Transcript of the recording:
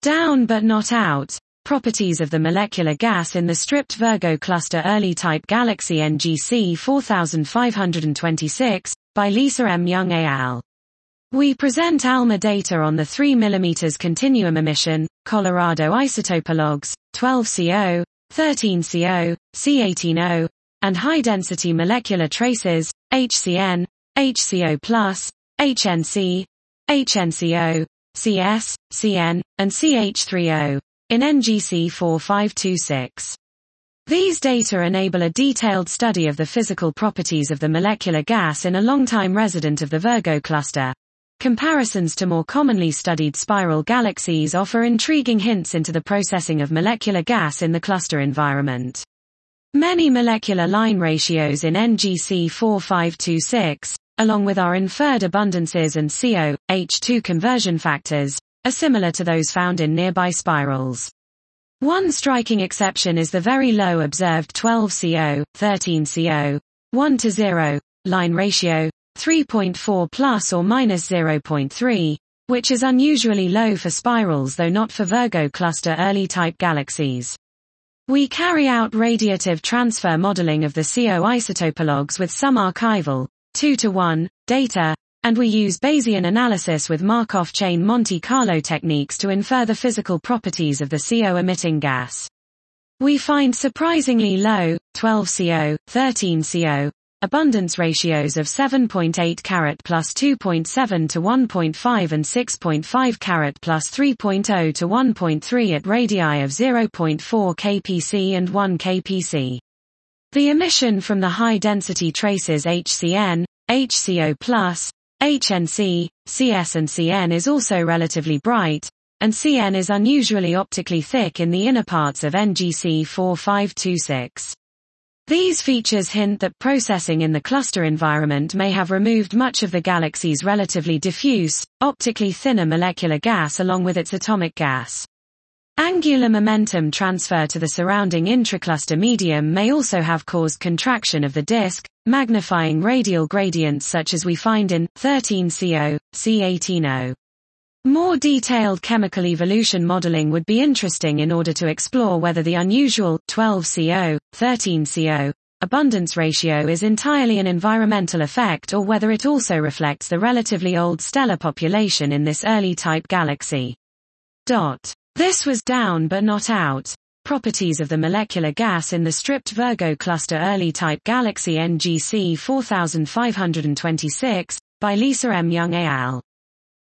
Down but not out. Properties of the molecular gas in the stripped Virgo cluster early type galaxy NGC 4526, by Lisa M. Young et al. We present ALMA data on the 3 mm continuum emission, Colorado isotopologs, 12CO, 13CO, C18O, and high-density molecular traces, HCN, HCO+, HNC, HNCO, CS, CN, and CH3O, in NGC 4526. These data enable a detailed study of the physical properties of the molecular gas in a long-time resident of the Virgo cluster. Comparisons to more commonly studied spiral galaxies offer intriguing hints into the processing of molecular gas in the cluster environment. Many molecular line ratios in NGC 4526, along with our inferred abundances and CO, H2 conversion factors, are similar to those found in nearby spirals. One striking exception is the very low observed 12CO, 13CO, 1:0, line ratio, 3.4 plus or minus 0.3, which is unusually low for spirals though not for Virgo cluster early type galaxies. We carry out radiative transfer modeling of the CO isotopologs with some archival, 2:1, data, and we use Bayesian analysis with Markov chain Monte Carlo techniques to infer the physical properties of the CO emitting gas. We find surprisingly low, 12CO, 13CO, abundance ratios of 7.8 carat plus 2.7 to 1.5 and 6.5 carat plus 3.0 to 1.3 at radii of 0.4 kpc and 1 kpc. The emission from the high-density traces HCN, HCO+, HNC, CS and CN is also relatively bright, and CN is unusually optically thick in the inner parts of NGC 4526. These features hint that processing in the cluster environment may have removed much of the galaxy's relatively diffuse, optically thinner molecular gas along with its atomic gas. Angular momentum transfer to the surrounding intracluster medium may also have caused contraction of the disk, magnifying radial gradients such as we find in 13CO, C18O. More detailed chemical evolution modeling would be interesting in order to explore whether the unusual 12CO, 13CO abundance ratio is entirely an environmental effect or whether it also reflects the relatively old stellar population in this early type galaxy. This was down but not out. Properties of the molecular gas in the stripped Virgo cluster early type galaxy NGC 4526, by Lisa M. Young et al.